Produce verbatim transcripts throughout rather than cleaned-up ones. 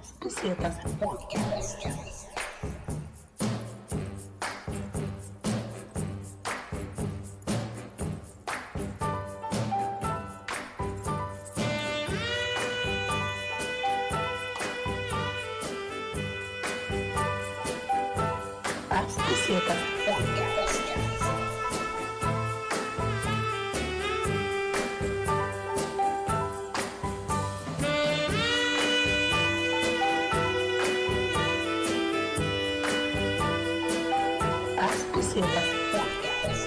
Aspusetas Podcast. Aspusetas Podcast. Aspusetas Podcast.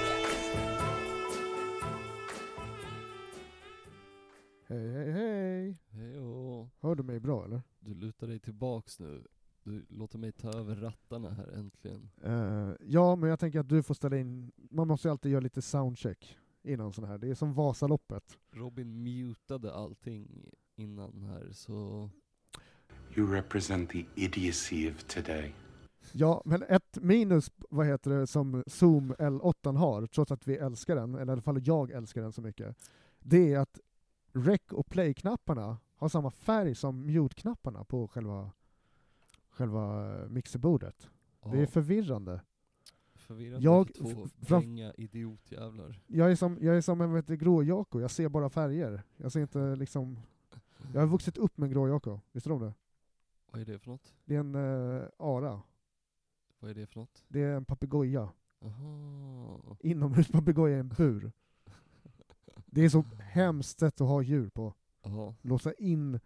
Hej, hej, hej. Hejo. Hör du mig bra eller? Du lutar dig tillbaks nu. Du låter mig ta över rattarna här äntligen. Uh, ja, men jag tänker att du får ställa in, man måste ju alltid göra lite soundcheck innan sån här. Det är som Vasaloppet. Robin mutade allting innan här, så... You represent the idiocy of today. Ja, men ett minus, vad heter det, som Zoom L åtta har, trots att vi älskar den, eller i alla fall jag älskar den så mycket, det är att rec och play-knapparna har samma färg som mute-knapparna på själva, själva mixerbordet. Ja, Det är förvirrande. förvirrande jag- för två f- fram- vränga idiotjävlar. Jag är som, jag är som en vet, du, gråjako, jag ser bara färger. Jag ser inte liksom... Jag har vuxit upp med en gråjako, visste du om det? Vad är det för något? Det är en uh, ara. Vad är det för något? Det är en papegoja. Aha. Inomhuspapegoja i en bur. Det är så hemskt sätt att ha djur på. Aha. Låsa in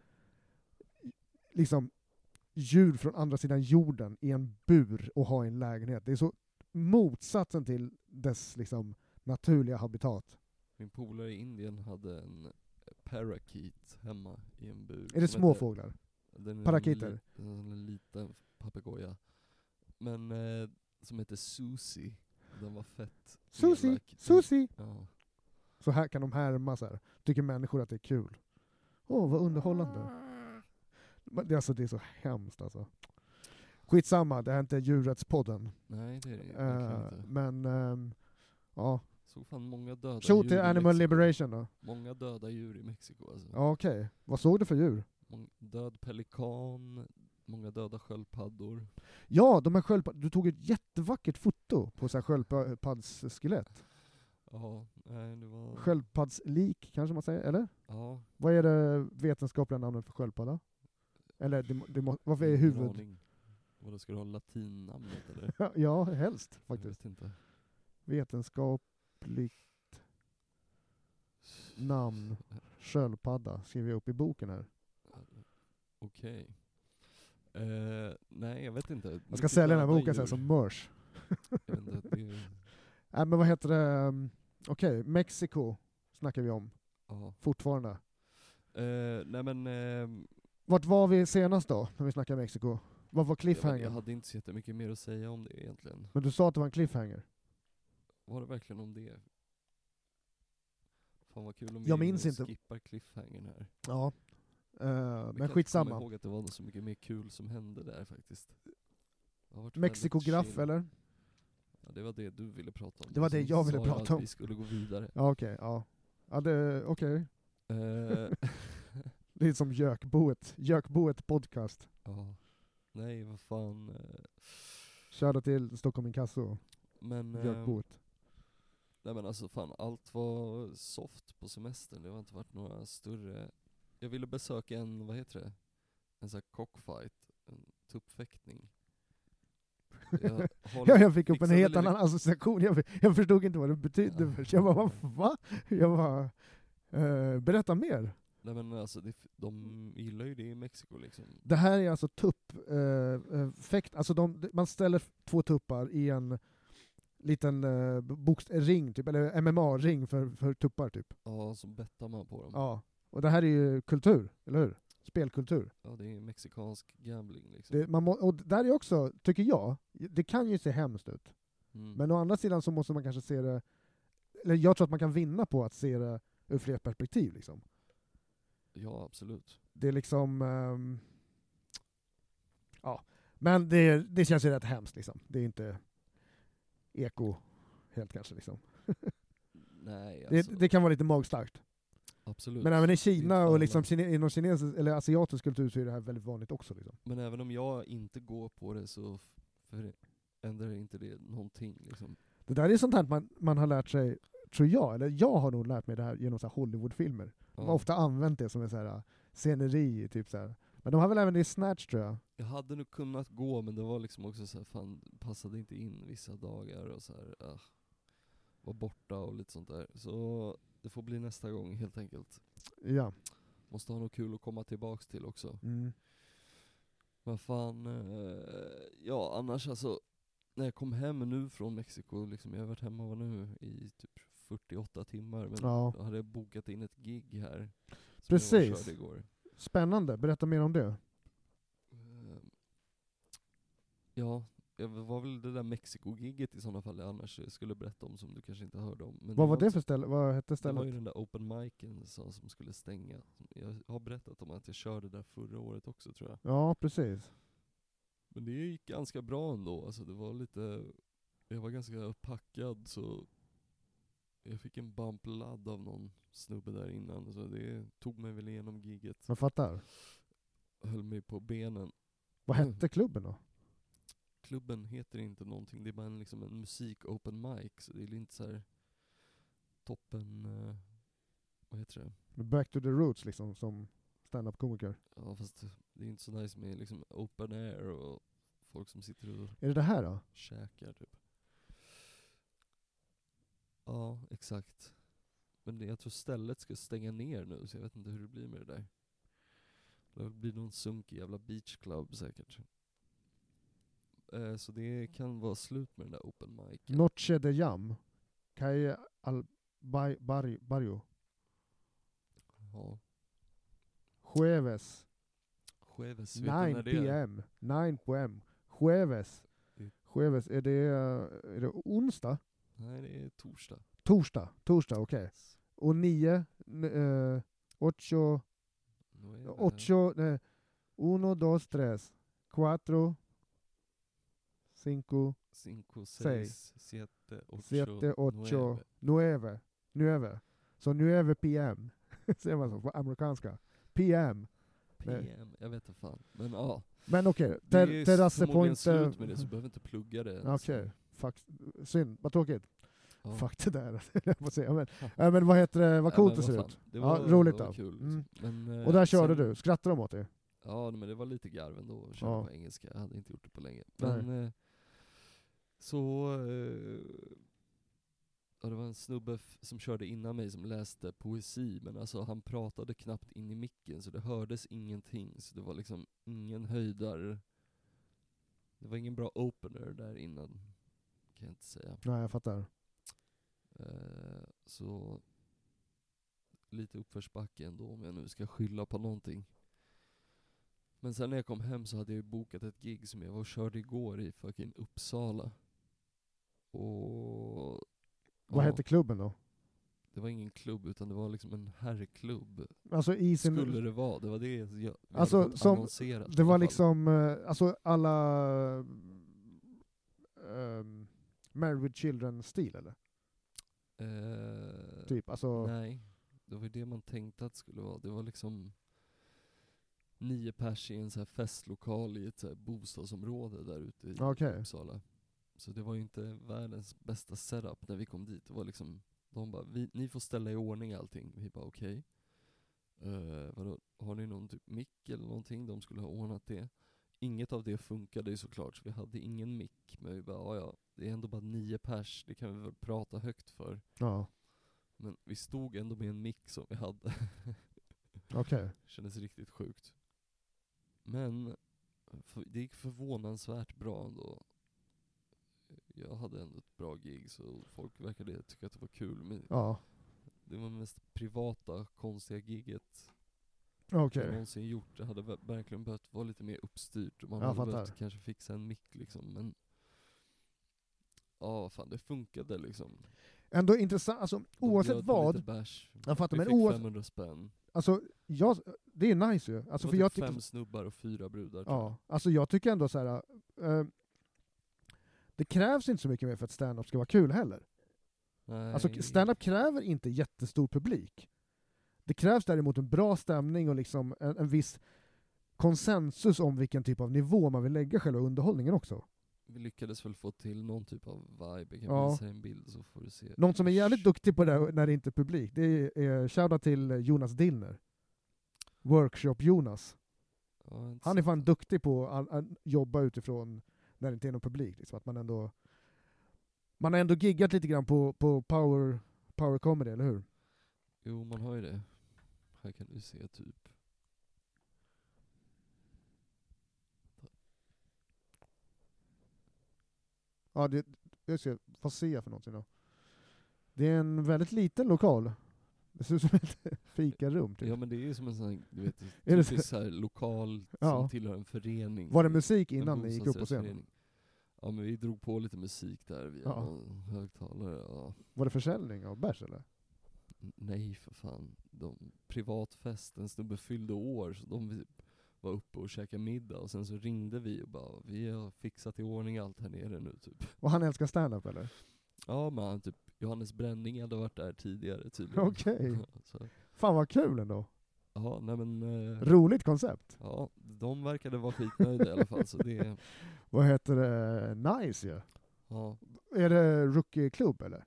liksom djur från andra sidan jorden i en bur och ha i en lägenhet. Det är så motsatsen till dess liksom naturliga habitat. Min polare i Indien hade en parakeet hemma i en bur. Är det som små hette- fåglar? Den är Parakeeter? En, li- en liten papegoja. Men eh, som heter Susie. Den var fett Susie! elak. Susie! Ja. Så här kan de härma så här. Tycker människor att det är kul. Åh, vad underhållande. Men det, är alltså, det är så hemskt alltså. Skitsamma, det här är inte djurrättspodden. Nej, det är det verkligen Uh, inte. men, um, ja. Såg fan många döda Tjo djur till i Animal Mexiko. Liberation då. Många döda djur i Mexiko alltså. Ja, okej. Vad såg du för djur? Mång- död pelikan, många döda sköldpaddor. Ja, de här sköldpad- du tog ett jättevackert foto på så här sköldpaddsskelett. Ja, nej det var... Sköldpaddslik kanske man säger, eller? Ja, Vad är det vetenskapliga namnet för sköldpadda? Eller det, må- det må- varför är ingen huvud? aning. Vadå, ska du ha latinnamnet eller? Ja, helst Jag faktiskt. vet inte. Vetenskapligt namn sköldpadda skriver jag upp i boken här. Okej. Eh, nej, jag vet inte. Jag ska sälja den här boken så här som merch. Jag vet inte, det är... Nej, men vad heter det? Um, Okej, Mexiko snackar vi om Ja. fortfarande. Eh, nej men... ehm, Vart var vi senast då, när vi snackade Mexiko? Vad var jag, cliffhanger? jag hade inte så jättemycket mer att säga om det egentligen. Men du sa att det var en cliffhanger. Var det verkligen om det? Fan vad kul om Jag vi minns inte. skippar cliffhangern här. Ja. Uh, Jag men kan inte skitsamma. komma ihåg att det var så mycket mer kul som hände där faktiskt. Det har varit Mexiko-graff väldigt chill. eller? Ja, det var det du ville prata om. Det var det Sen jag ville sa prata att om. vi skulle gå vidare. Ja, okej. ja. Ja, det, okej. Eh, Det är som Jökboet. Jökboet podcast. ja. Nej, vad fan. eh, Körde till Stockholm Inkasso. Men, eh, Jökboet. nej men alltså fan, allt var soft på semestern. Det har inte varit några större... Jag ville besöka en, vad heter det? En sån här cockfight. En tuppfäktning. Jag har Ja, jag fick upp en fixade helt lite- annan association. Jag, jag förstod inte vad det betydde Ja. först. Jag bara, va? va? Jag bara, eh, berätta mer. Nej men alltså, det, de gillar ju det i Mexiko liksom. Det här är alltså tupp, eh, eh, fäkt, alltså de, man ställer två tuppar i en liten eh, bokst- ring, typ, eller M M A-ring för, för tuppar typ. Ja, så bettar man på dem. Ja. Och det här är ju kultur, eller hur? Spelkultur. Ja, det är mexikansk gambling liksom. Det, man må, och där är också, tycker jag, det kan ju se hemskt ut. Mm. Men å andra sidan så måste man kanske se det, eller jag tror att man kan vinna på att se det ur fler perspektiv liksom. Ja, absolut. Det är liksom, ehm, ja, men det, det känns ju rätt hemskt liksom. Det är inte eko helt kanske liksom. Nej, Det, alltså. det kan vara lite magstarkt. Ja, Absolut. Men även i Det är Kina inte och liksom alla. kine, inom kinesisk eller asiatisk kultur så är det här väldigt vanligt också. Liksom. Men även om jag inte går på det så f- förändrar inte det någonting liksom. Det där är sånt här man, man har lärt sig, tror jag, eller jag har nog lärt mig det här genom så här Hollywoodfilmer. De har Ja. ofta använt det som en så här sceneri, typ så här. Men de har väl även det i Snatch, tror jag. Jag hade nog kunnat gå, men det var liksom också så här, fan, passade inte in vissa dagar och så här, ah, var borta och lite sånt där. Så det får bli nästa gång helt enkelt. Ja. Måste ha något kul att komma tillbaks till också. Mm. Men fan, eh, ja annars alltså, när jag kom hem nu från Mexiko, liksom, jag har varit hemma var nu i typ fyrtioåtta timmar, men Ja. då hade jag bokat in ett gig här. Som jag Precis. var och körde igår. Spännande, berätta mer om det. Eh, Ja, det var väl det där Mexiko-gigget i sådana fall jag annars skulle berätta om, som du kanske inte hörde om. Men Vad var det inte för ställe? Vad hette så- Det var ju stället? den där open micen som som skulle stänga. Jag har berättat om att jag körde där förra året också, tror jag. Ja, precis. Men det gick ganska bra ändå, alltså det var lite, jag var ganska packad, så jag fick en bump-ladd av någon snubbe där innan, så det tog mig väl igenom gigget. Jag fattar. Höll mig på benen. Vad hette klubben då? Klubben heter inte någonting, det är bara en, liksom en musik open mic, så det är inte så här toppen, eh, vad heter det? Back to the roots liksom, som stand-up-komiker. Ja, fast det är inte så nice med liksom open air och folk som sitter och Är det det här då? käkar typ. Ja, exakt. Men det, jag tror stället ska stänga ner nu, så jag vet inte hur det blir med det där. Det blir någon sunkig jävla beach club säkert. Eh, så det kan vara slut med den där open mic. Noche de Jam. Calle al Bai- Barrio. Barrio. Ja. Jueves. Jueves, vet du när nio det är? p m. nio p m. Jueves. Det- Jueves. Är det, eh, är det onsdag? Nej, det är torsdag. Torsdag. Torsdag, okej. Och nio, n- eh, ocho, Nu är det ocho, nej, uno, dos, tres, cuatro, cinco, cinco, seis, seis, siete, ocho, siete, ocho, nueve. nueve, nueve. Så nueve p m. Säger man så på amerikanska? P M. P M, jag vet inte fan. Men ja, Men okej, det är ter, Terrasse förmodligen Point. slut med det, så behöver inte plugga det. Okej, fuck. Synd, vad tråkigt. Ja. Fuck det där, jag får säga. Men, äh, men vad heter det, vad Ja, coolt men det ser vad fan, ut. Det Ja, var, roligt det var då. kul. Mm. Liksom. Men, eh, Och där körde sen- du, skrattade de åt dig? Ja, men det var lite garv ändå att köra Ja. på engelska. Jag hade inte gjort det på länge. Nej. Men eh, så... Eh, ja, det var en snubbe f- som körde innan mig som läste poesi, men alltså han pratade knappt in i micken, så det hördes ingenting. Så det var liksom ingen höjdare. Det var ingen bra opener där innan, kan jag inte säga. Nej, jag fattar. Eh, så lite uppförsbacke ändå, om jag nu ska skylla på någonting. Men sen när jag kom hem så hade jag ju bokat ett gig som jag var och körde igår i fucking Uppsala. Och Vad ja, hette klubben då? det var ingen klubb, utan det var liksom en herrklubb. Alltså i sin... Skulle det vara, det var det jag vi Alltså, hade fått som- annonserat i Det var alla fall. liksom, eh, alltså alla um, Married with Children-stil eller? Eh, Typ, alltså... Nej, det var ju det man tänkte att det skulle vara. Det var liksom nio pers i en så här festlokal i ett så här bostadsområde där ute i Okej. Uppsala. Så det var ju inte världens bästa setup när vi kom dit. Det var liksom, de bara, vi, ni får ställa i ordning allting. Vi bara okej. Okay. Uh, vadå, har ni någon typ mick eller någonting? De skulle ha ordnat det. Inget av det funkade ju såklart, så vi hade ingen mick. Men vi bara, ja ja, det är ändå bara nio pers, det kan vi väl prata högt för. Ja, Men vi stod ändå med en mick som vi hade. okej. Kändes riktigt sjukt. Men för, det gick förvånansvärt bra ändå. Jag hade ändå ett bra gig, så folk verkade tycka att det var kul. Men Ja, det var mest privata, konstiga giget okej. jag någonsin gjort. Det hade ver- verkligen behövt vara lite mer uppstyrt. Man Jag hade fattar. behövt kanske fixa en mick liksom. Men ja, fan det funkade liksom. Ändå intressant, alltså De oavsett bjöd på vad, lite bärs. jag fattar, Vi men fick oavsett, femhundra spänn. alltså, jag, det är nice ju. Det Alltså, var för typ jag tycker, fem snubbar och fyra brudar. tror ja, alltså jag tycker ändå så här. eh, det krävs inte så mycket mer för att stand-up ska vara kul heller. jag. Nej. Alltså stand-up kräver inte jättestor publik. Det Det krävs däremot en bra stämning och liksom en, en viss konsensus om vilken typ av nivå man vill lägga själva underhållningen också. Vi lyckades väl få till någon typ av vibe. Jag kan Ja. visa en bild så får du se. Någon som är jävligt duktig på det här när det inte är publik, det är, är shoutout till Jonas Dillner. Workshop Jonas. Ja, Han är fan duktig på att att jobba utifrån när det inte är någon publik. Liksom. Att man ändå man har ändå giggat lite grann på, på power, power comedy, eller hur? Jo, man har ju det. Här kan du se typ. Ja, det, det ser, vad ser jag för någonting då? Det är en väldigt liten lokal. Det ser ut som ett fikarum typ. Ja, men det är ju som en sån här, du vet, Är det typisk så här lokal Ja. som tillhör en förening. Var det musik En innan ni gick upp på scenen? bostadsrättsförening. Ja, men vi drog på lite musik där via Ja. någon högtalare. Ja. Var det försäljning av bärs eller? N- Nej för fan. De, privatfest, en snubbe fyllde år så de vi- var uppe och käkade middag och sen så ringde vi och bara vi har fixat i ordning allt här nere nu typ. Och han älskar stand-up eller? Ja men han, typ Johannes Bränning hade varit där tidigare tydligen. Okej. Så, Fan vad kul ändå. ja nej men eh, Roligt koncept. ja, de verkade vara skitnöjda i alla fall så det, Vad heter det? Nice ju. ja. Är det Rookie Club eller?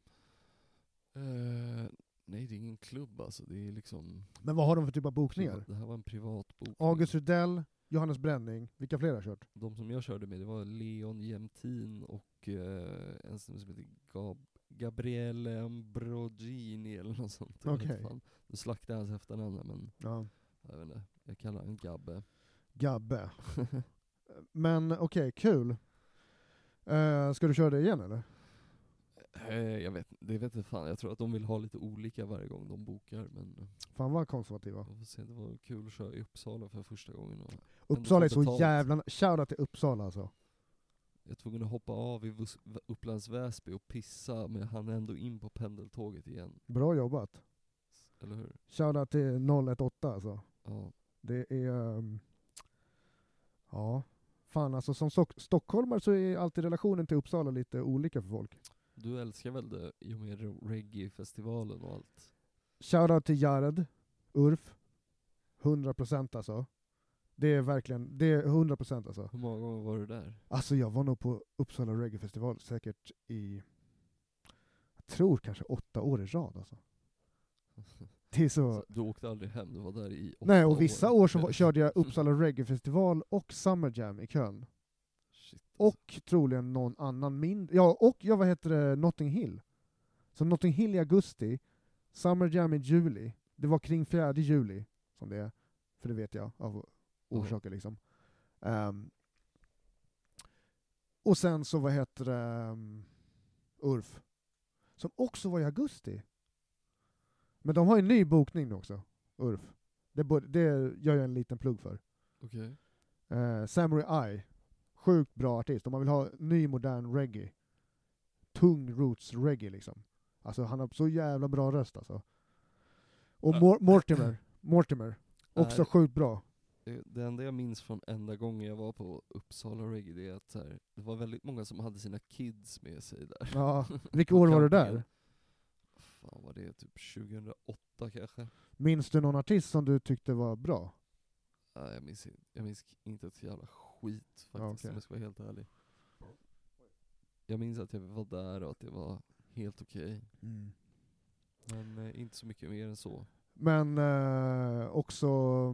Eh, nej det är ingen klubb alltså, det är liksom Men vad har de för typ av bokningar? det här var en privat bokning. August Rydell, Johannes Bränning, vilka fler har kört? De som jag körde med, det var Leon Jämtin och eh, en som heter Gab Gabriele Ambrogini eller något sånt. Jag vet Okej. inte fan. Du slaktade hans efternamn men Ja. jag vet inte, jag kallar honom Gabbe. Gabbe. Men okej, kul. Uh, ska du köra det igen eller? Eh, jag vet det vet inte fan, jag tror att de vill ha lite olika varje gång de bokar men eh, Fan vad konservativa. jag får se, det var kul att köra i Uppsala för första gången och Uppsala är få så betalt. jävla... Shoutout till Uppsala alltså. jag är tvungen att hoppa av i Vus- V- Upplands Väsby och pissa men jag hann ändå in på pendeltåget igen, Bra jobbat. eller hur? Shoutout till noll ett åtta alltså. Ja. Det är... um, ja. Fan alltså som stock- stockholmare så är alltid relationen till Uppsala lite olika för folk. Du älskar väl det i och med reggae-festivalen och allt? Shoutout till Jared, Urf. hundra procent alltså. Det är verkligen, det är hundra procent alltså. Hur många gånger var du där? Alltså jag var nog på Uppsala Reggae Festival säkert i, jag tror kanske åtta år i rad alltså. Det är så... Så du åkte aldrig hem, du var där i åtta Nej, och vissa år så Ja. var- körde jag Uppsala Reggae Festival och Summer Jam i kön. Shit, alltså. Och troligen någon annan mindre, ja och jag vad heter det, Notting Hill. Så Notting Hill i augusti, Summer Jam i juli, det var kring fjärde juli som det är, för det vet jag av orsaker liksom. Ehm, och sen så vad heter det, um, Urf, som också var i augusti. Men de har ju en ny bokning nu också, Urf. Det, borde, det gör jag en liten plugg för. Okej. Uh, Samurai Eye, sjukt bra artist. Om man vill ha ny modern reggae, tung roots reggae liksom. Alltså han har så jävla bra röst alltså. Och Mor- Mortimer, Mortimer, också Nej. sjukt bra. Det, det enda jag minns från enda gången jag var på Uppsala Reggae, det är att så här, det var väldigt många som hade sina kids med sig där. Ja, vilka år var du där? Campingen. Fan var det, typ tjugohundraåtta kanske? Minns du någon artist som du tyckte var bra? Nej, jag minns, inte- jag minns inte ett jävla skit faktiskt, Ja, okej. om jag ska vara helt ärlig. Jag minns att jag var där och att det var helt okej. Men eh, inte så mycket mer än så. Men eh, också...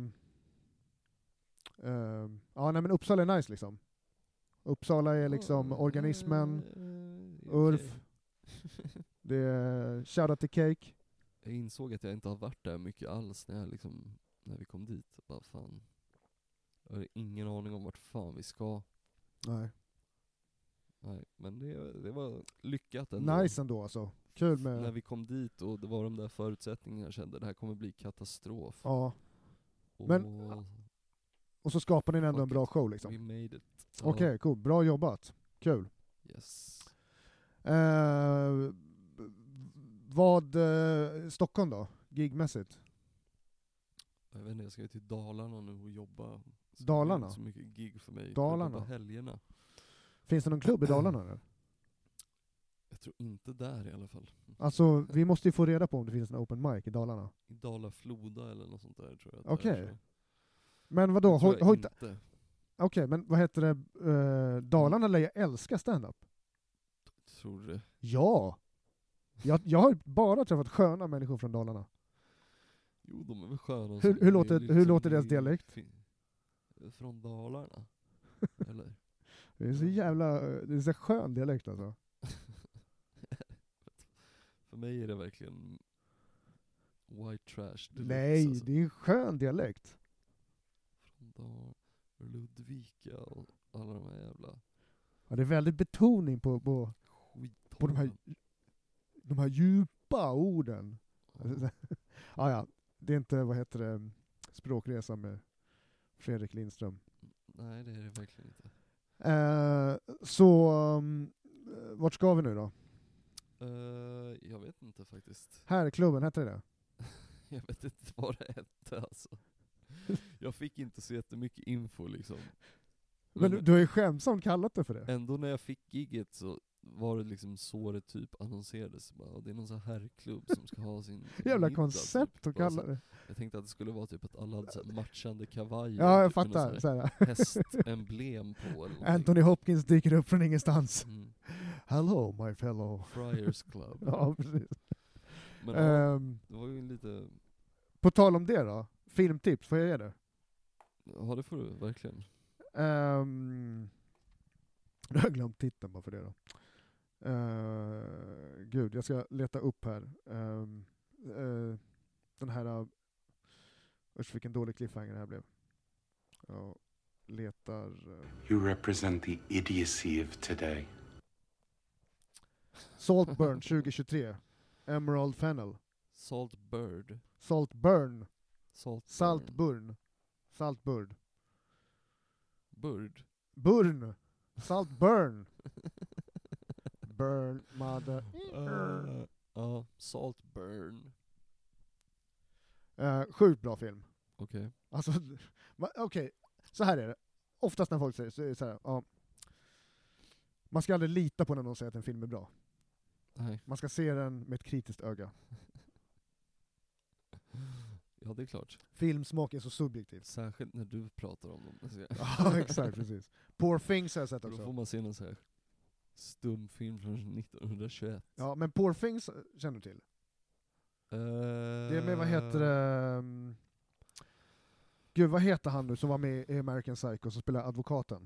eh, ja, nej men Uppsala är nice liksom. Uppsala är liksom organismen, Eh, okej. Urf. Det är shoutout till Cake. Jag insåg att jag inte har varit där mycket alls när, jag liksom, när vi kom dit. Bara fan. Jag har ingen aning om vart fan vi ska. Nej. Nej, men det, det var lyckat ändå. Nice ändå alltså. Kul När med... vi kom dit och det var de där förutsättningarna, jag kände det här kommer bli katastrof. Ja. Och Men- Och så skapar ni ändå Fuck en bra it. show liksom. we made it. Ja, Okej, cool. Bra jobbat. Kul. Yes. Eh, vad... Eh, Stockholm då? Gigmässigt? Jag vet inte, jag ska ju till Dalarna nu och jobba. Så Dalarna? Det är inte så mycket gig för mig. Dalarna? Jag jobbar helgerna. Finns det någon klubb i Dalarna eller? Jag tror inte där i alla fall. Alltså, vi måste ju få reda på om det finns en open mic i Dalarna. I Dala-Floda eller något sånt där tror jag. att Okej. det är, så. Men vadå? Det tror Hoj, jag hojta. inte. Okej, men vad heter det? Uh, Dalarna lär jag älska stand-up. Tror du? Ja! Jag, jag har bara träffat sköna människor från Dalarna. Jo, de är väl sköna. Hur- som- hur det är låter- liksom- hur låter deras det är dialekt? fin- Från Dalarna? Eller? Det är så jävla, det är så skön dialekt alltså. För mig är det verkligen white trash deluxe, Nej, alltså. det är en skön dialekt. Från Dal- Ludvika och alla de här jävla Ja, det är väldigt betoning på, på, skithålen. på de här de här djupa orden. Ja. Ah, ja, det är inte, vad heter det, språkresa med Fredrik Lindström. Nej, det är det verkligen inte. Eh, så, um, vart ska vi nu då? Uh, jag vet inte faktiskt. Här är klubben, heter det det? Jag vet inte vad det hette alltså. Jag fick inte så jättemycket info liksom. Men Men du, du har ju skämsamt kallat det för det. ändå när jag fick gigget så var det liksom så det typ annonserades. Bara, och det är någon sån här herrklubb som ska ha sin Jävla middag, koncept typ. att Bara kalla så- det. Jag tänkte att det skulle vara typ att alla hade så här matchande kavajer. Ja, jag typ, med någon fattar. sån Så här här. hästemblem på eller någonting. Anthony Hopkins dyker upp från ingenstans. Mm. Hello my fellow. Friars Club. Ja, precis. Men ja, Ehm, det var ju lite... på tal om det då, filmtips, får jag ge det? Ja, det får du verkligen. Um, jag har glömt titeln bara för det då. Uh, gud, jag ska leta upp här. Um, uh, den här... Uh, usch, vilken dålig cliffhanger det här blev. Jag letar... Uh, You represent the idiocy of today. Saltburn tjugohundratjugotre. Emerald Fennel. Salt Bird. Saltburn. Salt Saltburn. Saltburn. Bird. Burn. Saltburn. Burn, mother. Uh, ja, Salt Burn. Uh, sjukt bra film. Okej. Alltså, ma- okej, så här är det. Oftast när folk säger så är det så här, ja. Man ska aldrig lita på när någon säger att en film är bra. Nej. Man ska se den med ett kritiskt öga. Ja, det är klart. Filmsmak är så subjektiv. Särskilt när du pratar om dem. Alltså, Ja, exakt, precis. Poor Things har jag sett Då får också. man se någon så här stumfilm från nittonhundratjugoett. Ja, men Poor Things känner du till? Uh, Det är med, vad heter det? um, Gud, vad heter han nu som var med i American Psycho som spelar advokaten?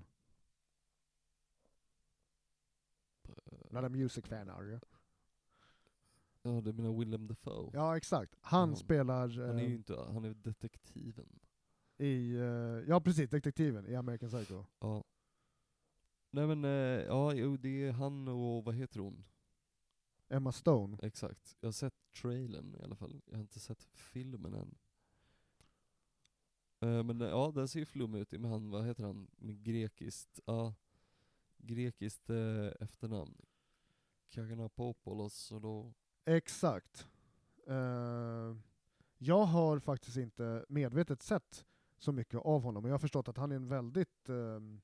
Not a music fan are you? Ja, du menar Willem Dafoe? Ja, exakt. Han Ja. spelar Han är eh, ju inte, han är detektiven. i, eh, ja precis, detektiven i American Psycho. Ja. Nej men, eh, ja, jo, det är han och vad heter hon? Emma Stone. Exakt. Jag har sett trailern i alla fall. Jag har inte sett filmen än. Eh, men eh, ja, den ser ju flummig ut med han, vad heter han? Med grekiskt, ja. Grekiskt eh, efternamn. Kaganapopoulos och då... Exakt. Eh, jag har faktiskt inte medvetet sett så mycket av honom, men jag har förstått att han är en väldigt... ehm,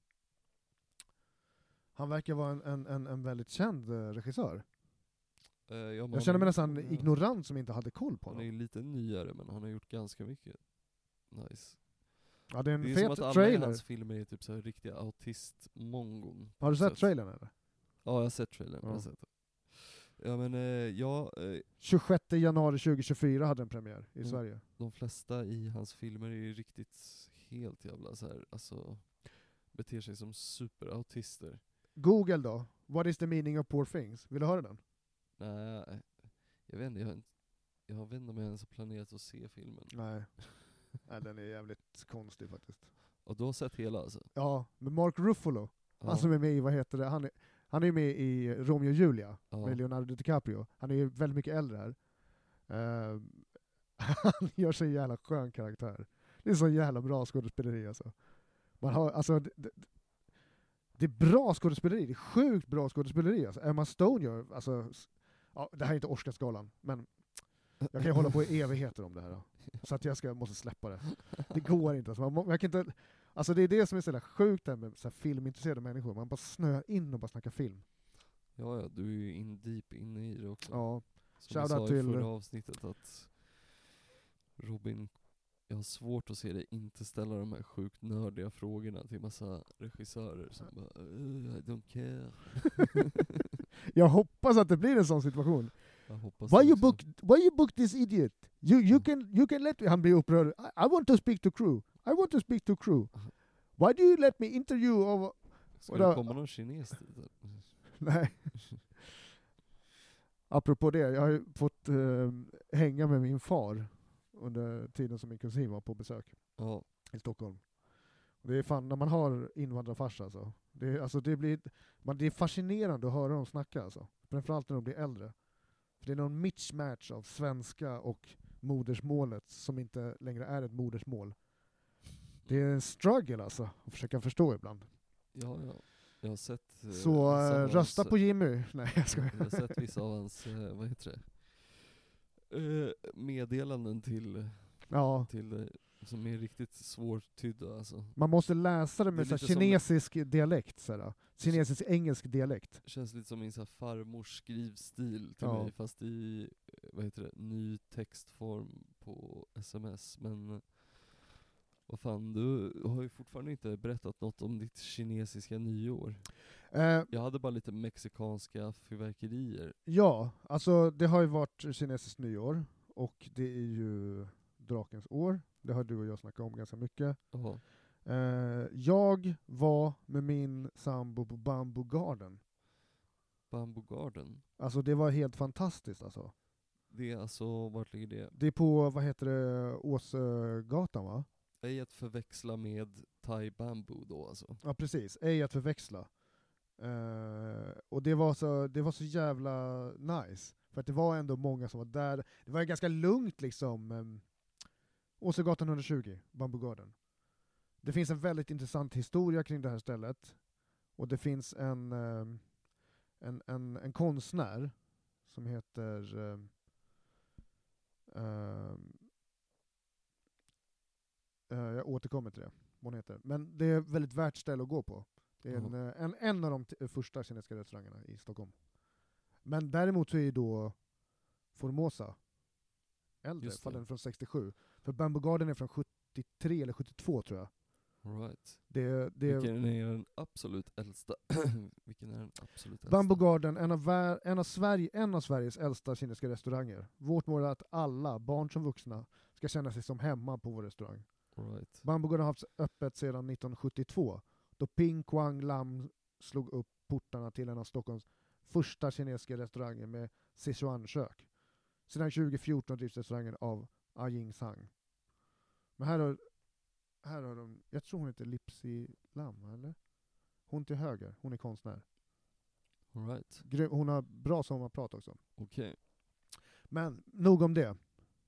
han verkar vara en, en, en, en väldigt känd eh, regissör. Eh, ja, men Jag känner mig han- nästan ja. ignorant som inte hade koll på Han är ju honom. lite nyare, men han har gjort ganska mycket nice. Ja, det är en Det är som att fet alla i trailer. hans filmer är typ så här riktiga autist-mongon. Har du på sett sätt. trailern eller? Ja, jag har sett trailern. Jag har Ja. sett det. Ja men eh, ja, eh, tjugosjätte januari tjugohundratjugofyra hade den premiär i Mm. Sverige. de flesta i hans filmer är ju riktigt helt jävla så här, alltså beter sig som superautister. Google då. What is the meaning of poor things? Vill du höra den? Nej, jag vet inte, jag, har inte- jag vet inte om jag ens har planerat att se filmen. Nej. Nej, den är jävligt konstig faktiskt. Och du har sett hela alltså? Ja, men Mark Ruffalo, Ja, han som är med i, vad heter det, han är, han är med i Romeo och Julia ja. med Leonardo DiCaprio. Han är ju väldigt mycket äldre här. Eh, han gör sig en jävla skön karaktär. Det är så jävla bra skådespeleri alltså. Man har, alltså det, det, det är bra skådespeleri, det är sjukt bra skådespeleri alltså. Emma Stone gör, alltså, s- ja, det här är inte Oscarsgalan, men jag kan ju hålla på i evigheter om det här då. Så att jag ska, måste släppa det. Det går inte. Alltså, man, må- jag kan inte alltså det är det som är så jävla sjukt där med så här filmintresserade människor. Man bara snöar in och bara snackar film. Ja, ja, du är ju in deep inne i det också. Ja, Som vi shoutout sa i till- förra avsnittet att Robin, jag har svårt att se dig inte ställa de här sjukt nördiga frågorna till massa regissörer som bara uh, I don't care. jag hoppas att det blir en sån situation. Jag hoppas Why det you också. book? Why you book this idiot? You you can you can let han blir upprörd. I, I want to speak to crew. I want to speak to crew. Why do you let me interview of? Ska Vadå? det komma någon kines dit? eller? Nej. Apropå det, jag har ju fått eh, hänga med min far under tiden som min kusin var på besök Ja, i Stockholm. Det är fan, när man har invandrarfarsa alltså. Det är, alltså det blir, man, det är fascinerande att höra dem snacka alltså. Framförallt när de blir äldre. För det är någon mismatch av svenska och modersmålet som inte längre är ett modersmål. Det är en struggle alltså, att försöka förstå ibland. ja, ja. Jag har sett eh, Så vissa eh, av rösta hans- på Jimmy. Nej, jag skojar. Jag har sett vissa av hans, eh, vad heter det? Eh, meddelanden till, Ja, till eh, som är riktigt svårtydda alltså. man måste läsa det Det är med så här lite som- kinesisk dialekt. Så här. Kinesisk-engelsk dialekt. Känns lite som min så här farmors skrivstil till Ja. mig, fast i eh, vad heter det, ny textform på sms. Men eh, vad fan, du har ju fortfarande inte berättat något om ditt kinesiska nyår. Eh, Jag hade bara lite mexikanska fyrverkerier. ja, alltså det har ju varit kinesiskt nyår. Och det är ju drakens år. Det har du och jag snackat om ganska mycket. Jaha. Eh, jag var med min sambo på Bamboo Garden. Bamboo Garden. Alltså det var helt fantastiskt alltså. Det är alltså, vart ligger det? Det är på, vad heter det, Åsögatan va? Ej att förväxla med Thai Bamboo då alltså. Ja precis, ej att förväxla. Eh, och det var, så, det var så jävla nice. För att det var ändå många som var där. Det var ganska lugnt liksom. Um, Åsögatan etthundratjugo, Bamboo Garden. Det finns en väldigt intressant historia kring det här stället. Och det finns en, um, en, en, en konstnär som heter um, um, uh, jag återkommer till det, vad hon heter. Men det är ett väldigt värt ställe att gå på. Det är en, Mhm. eh, en, en av de t- första kinesiska restaurangerna i Stockholm. Men däremot så är ju då Formosa äldre, Just för det. den är från sextiosju. För Bamboo Garden är från sjuttiotre eller sjuttiotvå tror jag. All right. Det, det, Vilken är den absolut äldsta? Vilken är den absolut äldsta? Bamboo Garden, en av, vär, en, av Sverige, en av Sveriges äldsta kinesiska restauranger. Vårt mål är att alla, barn som vuxna, ska känna sig som hemma på vår restaurang. All right. Bamboo Garden har haft öppet sedan nittonhundrasjuttiotvå, då Ping Quang Lam slog upp portarna till en av Stockholms första kinesiska restauranger med Sichuan-kök. Sedan tjugo fjorton drivs restaurangen av Ajing Sang. Men här har, här har de, jag tror hon heter Lipsy Lam, eller? Hon till höger, hon är konstnär. All right. Grym, hon har bra sommarprat också. Okej. Men nog om det.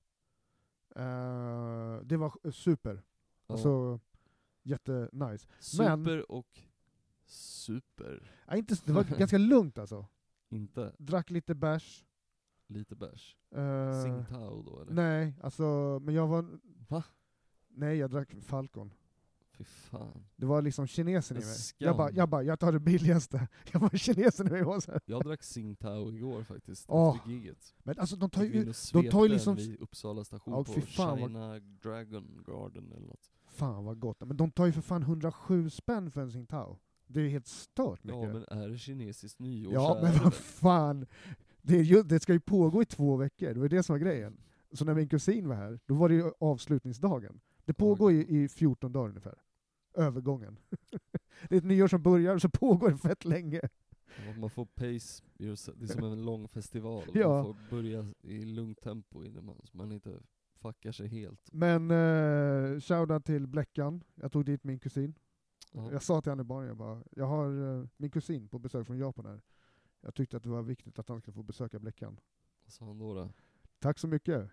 Eh, det var super. Ja. Alltså, jättenice. Super och super. Ja, inte, det var ganska lugnt alltså. Inte Drack lite bärs. lite bärs. Eh, Tsingtao då eller? nej, alltså, men jag var... Va? Nej, jag drack Falcon. Fy fan. Det var liksom kinesen i En mig. skam. Jag bara, jag bara, jag tar det billigaste. Jag var kinesen i mig. Var så här. Jag drack Tsingtao igår faktiskt, Åh, efter giget. Men alltså de tar Gick in ju... och de tar ju svepte liksom- vid Uppsala station Ja, på fy fan vad- China Dragon Garden eller något. Fan vad gott. Men de tar ju för fan hundrasju spänn för en Tsingtao. Det är helt stört mycket. Ja men är det kinesiskt nyår Ja, så är men det vad väl. fan. Det, är ju, det ska ju pågå i två veckor, det var det som var grejen. Så när min kusin var här, då var det ju avslutningsdagen. Det pågår ju i fjorton dagar ungefär. Övergången. Det är ett nyår som börjar, så pågår det fett länge. Ja, man får pace, yourself. Det är som en lång festival. Ja. Man får börja i lugnt tempo innan man, så man inte fuckar sig helt. Men eh, shoutout till Bläckan, jag tog dit min kusin. Ja. Jag sa till henne i baren, jag bara, jag har eh, min kusin på besök från Japan här. Jag tyckte att det var viktigt att han skulle få besöka Bläckan. Vad sa han då? då? Tack så mycket.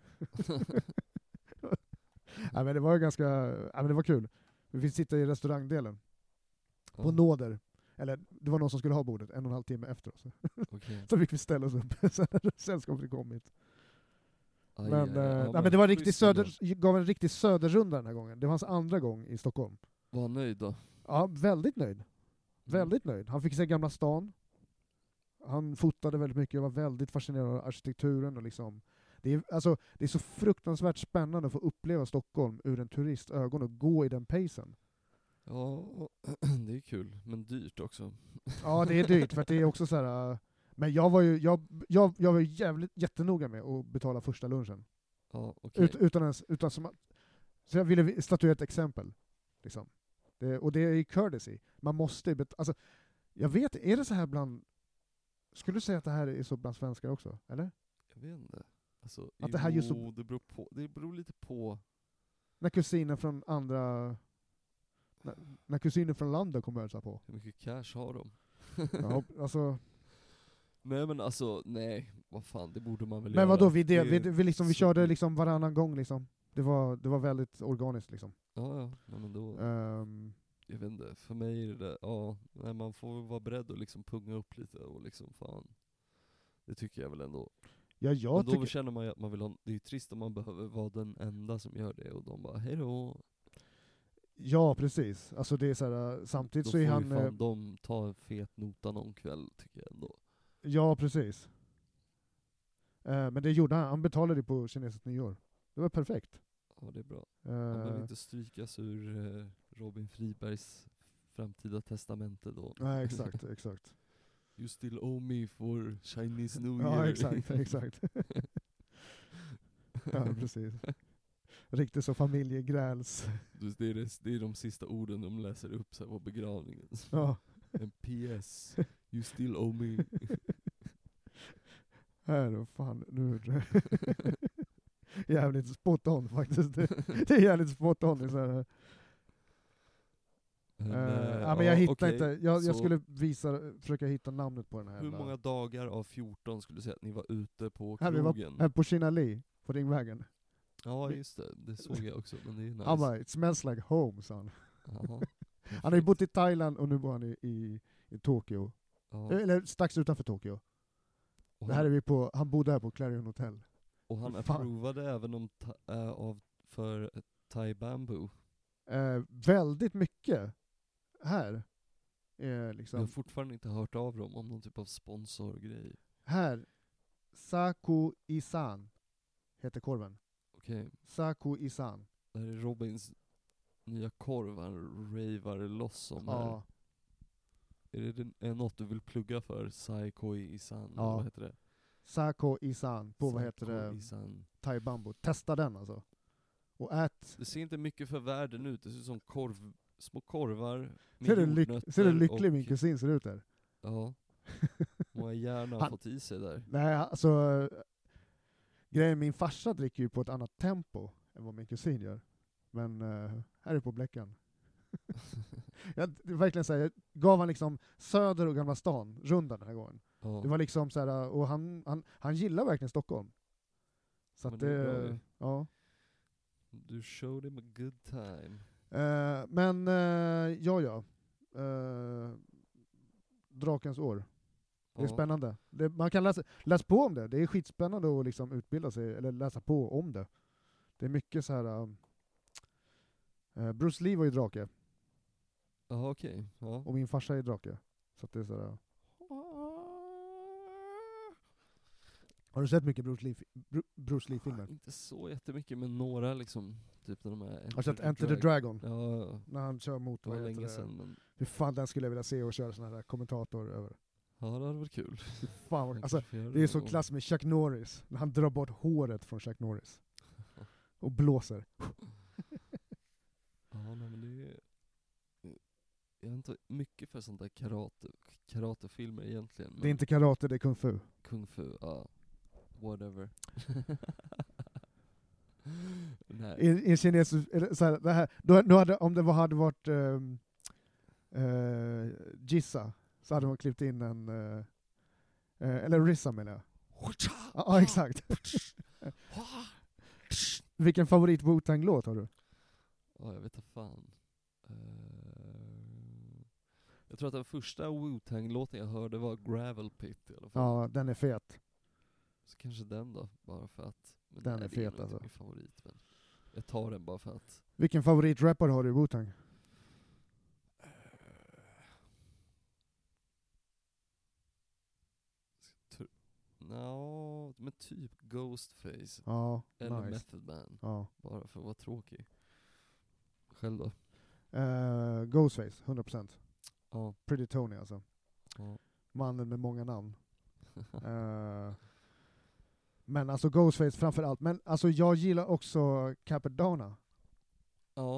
Nej, men det var ju ganska, ja, men det var kul. Vi fick sitta i restaurangdelen, på Ja, nåder. Eller det var någon som skulle ha bordet en och en halv timme efter oss. okej. Så fick vi ställa oss upp, sen hade sällskapet kommit. Aj, Men, aj, aj. eh, Ja, nej, men men det var en schysst riktig söder, ändå. gav en riktig söderrunda den här gången. Det var hans andra gång i Stockholm. Var han nöjd då? Ja, väldigt nöjd. Mm. Väldigt nöjd. Han fick se Gamla stan. Han fotade väldigt mycket och var väldigt fascinerad av arkitekturen. Och liksom, det, är, alltså, det är så fruktansvärt spännande att få uppleva Stockholm ur en turists ögon och gå i den pacen. Ja, det är kul, men dyrt också. Ja, det är dyrt, för att det är också så här. Men jag var ju jag, jag, jag var ju jävligt jättenoga med att betala första lunchen. Ja, okej. Ut, utan ens, utan som, så jag ville statuera ett exempel. Liksom. Det, och det är ju courtesy. Man måste bet, alltså, jag vet, är det så här bland... Skulle du säga att det här är så bland svenskar också? Eller? Jag vet inte. Alltså, Att jo, det här just så- det, beror på, det beror lite på... När kusiner från andra... När, när kusiner från landet kommer hälsa på. Hur mycket cash har de? Ja, alltså, Nej men alltså, nej, vad fan, det borde man väl men göra. vadå, vi, det, Det vi, är vi, liksom, vi så- körde liksom varannan gång. Liksom. Det, var, det var väldigt organiskt. Liksom. Ja, ja, nej, men då... Um, Jag vet inte, för mig är det där, ja, nej, man får vara beredd att liksom punga upp lite och liksom fan. Det tycker jag väl ändå. ja, jag Men då tycker... känner man ju att man vill ha, det är ju trist om man behöver vara den enda som gör det och de bara hejdå. Ja, precis. Alltså, det är så här, samtidigt Då så får är ju han... fan eh, de ta en fet nota någon kväll tycker jag ändå. Ja, precis. Eh, men det gjorde han. Han betalade det på kinesiskt nyår. Det var perfekt. Ja, det är bra. Eh, Han behöver inte strykas ur eh, Robin Fribergs framtida testamente då. Nej, exakt, exakt. You still owe me for Chinese New Year. Ja, exakt, exakt. Ja, precis. Riktigt så familjegräls. Du, det, är det, det är de sista orden de läser upp så här på begravningen. Ja. En P S. You still owe me. Här då, fan, nu är det jävligt spot on faktiskt. Det är jävligt spot on. Så här. Men, Eh, eh, ja, men jag hittar okej. inte, jag, Så jag skulle visa, försöka hitta namnet på den här. Hur jävla- många dagar av fjorton skulle du säga att ni var ute på Här, vi var krogen? här på Kinnali, på Ringvägen. Ja just det, det såg jag också, men det är nice. Han bara, it smells like home, sa han. Jaha. Han har ju bott i Thailand och nu bor han i, i, i Tokyo. Ja. Eller strax utanför Tokyo. Och Det här är han, vi på, han bodde här på Clarion Hotel. och han Fan. approvade även om ta, äh, av, för eh, Thai Bamboo. Eh, väldigt mycket här. Eh, Jag liksom. har fortfarande inte hört av dem om någon typ av sponsorgrej. Här, Saku Isan heter korven. Okej, Saku Isan. det här är Robins nya korv han ravar loss om här. Ja, Är det den- är något du vill plugga för? Saikoi Isan, Ja. eller vad heter det? Saku Isan på vad heter det? Isan. Thai Bamboo. Testa den alltså. Och ät. Det ser inte mycket för världen ut, det ser ut som korv, små korvar med Ser du, lyck, jordnötter ser du lycklig och- min kusin ser ut där? Ja, må jag gärna ha Han- fått i sig där. Nej, alltså eh, grejen, min farsa dricker ju på ett annat tempo än vad min kusin gör. Men eh, här är på Bläckan. jag, det var verkligen så här, jag gav han liksom Söder och Gamla stan rundan den här gången. Ja. Det var liksom så här, och han, han, han gillar verkligen Stockholm. Så Men att det är bra det, ju. ja. Du showed him a good time. Eh, men eh, ja, ja. Eh, Drakens år. Det är Ja. spännande. Det, man kan läsa, läsa på om det. Det är skitspännande att liksom utbilda sig, eller läsa på om det. Det är mycket så här. um, eh, Bruce Lee var ju drake, Jaha okej, ja. och min farsa är drake. Så att det är så här. Har du sett mycket Bruce Lee, Bru- Bruce Lee-filmer? Inte så jättemycket, men några liksom, typ de här Har du sett Enter the Dragon? Ja, ja. När han kör mot, Det vad var heter länge det? sedan, men Hur fan, den skulle jag vilja se och köra sån här kommentator över. ja det hade varit kul. Fan, vad, alltså, Kanske göra det är så någon gång. klass med Chuck Norris, när han drar bort håret från Chuck Norris. Och blåser. Ja, nej, men det är... Jag är inte mycket för sånt där karate, karatefilmer egentligen. Det är inte karate, det är kung fu. Kung fu, ja. Whatever. Nej. I, i en kinesisk, eller så här, det här, då, då hade, om det var, hade varit um, uh, Gissa, så hade man klippt in en, uh, uh, eller Rissa menar jag. Ja, ja, exakt. Vilken favorit Wu-Tang-låt har du? Ja, jag vet inte fan. Uh, jag tror att den första Wu-Tang-låten jag hörde var Gravel Pit i alla fall. Ja, den är fet. Så kanske den då, bara för att. Men Den nej, är det fet nog inte alltså. min favorit, men jag tar den bara för att. Vilken favoritrappare har du i Wu-Tang? No, men typ Ghostface. Ja, Eller nice. Method Man. Ja. Bara för att vara tråkig. Själv då? Uh, Ghostface, hundra procent. Ja. Pretty Tony alltså. Ja. Mannen med många namn. uh, men alltså Ghostface framför allt. Men alltså jag gillar också Cappadonna. Ja.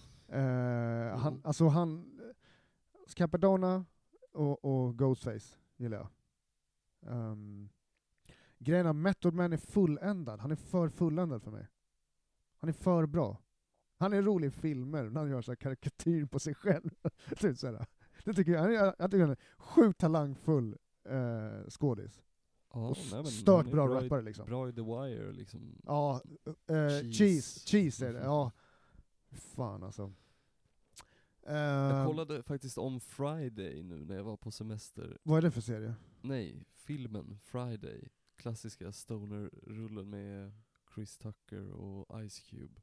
Uh, han, Mm. alltså han... Cappadonna och, och Ghostface gillar jag. Um, grejen är Method Man är fulländad. Han är för fulländad för mig. Han är för bra. Han är rolig i filmer när han gör så här karikatyr på sig själv. Typ så här. Det tycker jag, jag, jag tycker han är sjukt talangfull eh, skådis. Ja, och nej, men stört han är bra bra rappare i, liksom. Bra i The Wire liksom. Ja, eh, Cheese. cheese. cheese är det. Ja. Fan alltså. Eh, Jag kollade faktiskt om Friday nu när jag var på semester. vad är det för serie? Nej, filmen Friday. Klassiska stoner-rullen med Chris Tucker och Ice Cube.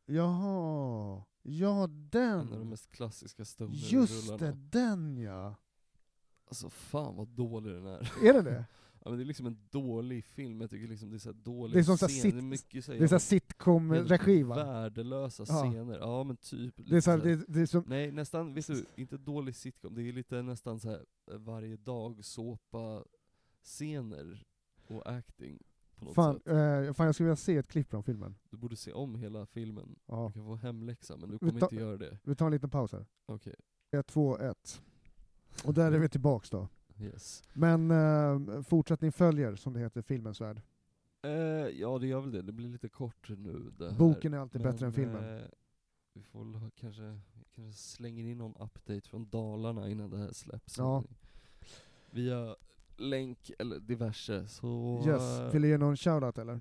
Jaha, ja den. En av de mest klassiska stoner-rullarna. Just det, den ja. Alltså fan vad dålig den är. Är det det? Ja, men det är liksom en dålig film, jag tycker liksom det är så här dålig Det är som så här scen. sit- det är mycket så här, Det är så här helt sitcom-regi va? värdelösa Ja. scener. Ja men typ. Det är så här, lite det, det är som... Nej, nästan, vet du, inte dålig sitcom, det är lite nästan så här varje dag såpa scener och acting på något Fan, sätt. eh, fan jag skulle vilja se ett klipp från filmen. Du borde se om hela filmen. Ja. Du kan få hemläxa, men du Vi kommer tar- inte göra det. Vi tar en liten paus här. Okej, ett, två, ett. Och där är vi tillbaks då. yes. Men eh, fortsättning följer, som det heter, filmens värld. Eh, ja, det gör väl det. Det blir lite kort nu det här. Boken är alltid Men, bättre än filmen. Eh, vi får väl ha, kanske, kanske slänger in någon update från Dalarna innan det här släpps. Ja. Via länk eller diverse. Så, Yes, vill du ge någon shoutout eller?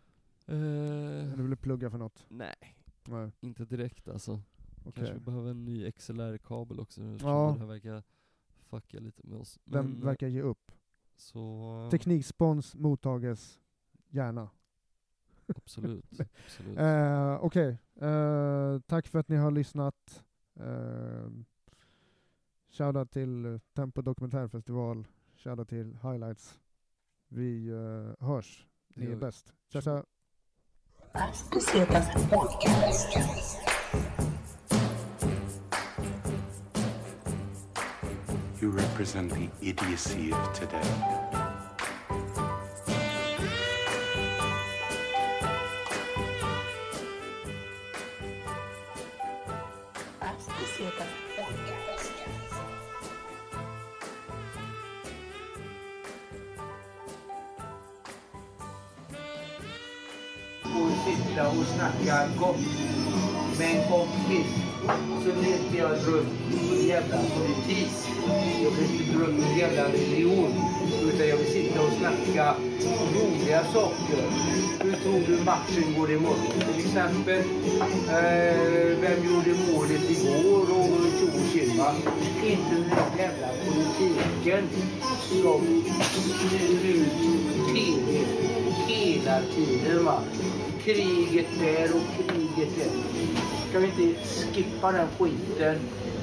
eh, Eller vill du plugga för något? nej, Nej, inte direkt alltså. okej. Kanske vi behöver en ny X L R-kabel också. Eftersom Ja. det här verkar fucka lite med oss. Den Men, verkar ge upp. så, Teknikspons mottages gärna. absolut. absolut. Eh, Okej, eh, tack för att ni har lyssnat. Eh, shoutout till Tempo Dokumentärfestival. Shoutout till Highlights. Vi eh, hörs. Ni Det är gör vi. bäst. Tja, tja. Pesetas Podcast. You represent the idiocy of today. Pesetas Podcast. Och sitta och snacka gott med en kompis. Så levde jag runt i jävla politik. Jag vill inte runt i jävla religion. Utan jag vill sitta och snacka roliga saker. Hur tror du matchen går imorgon? Till exempel, eh, vem gjorde målet igår och tjo och tjim, va? Inte den här jävla politiken som styr ut T V hela tiden, va? Kriget där och kriget där. Ska vi inte skippa den skiten